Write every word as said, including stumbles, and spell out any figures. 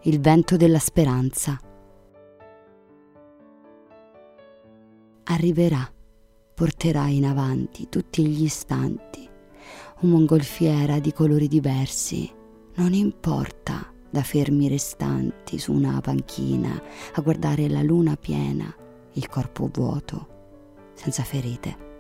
il vento della speranza. Arriverà, porterà in avanti tutti gli istanti un mongolfiera di colori diversi, non importa, da fermi restanti su una panchina a guardare la luna piena, il corpo vuoto, senza ferite.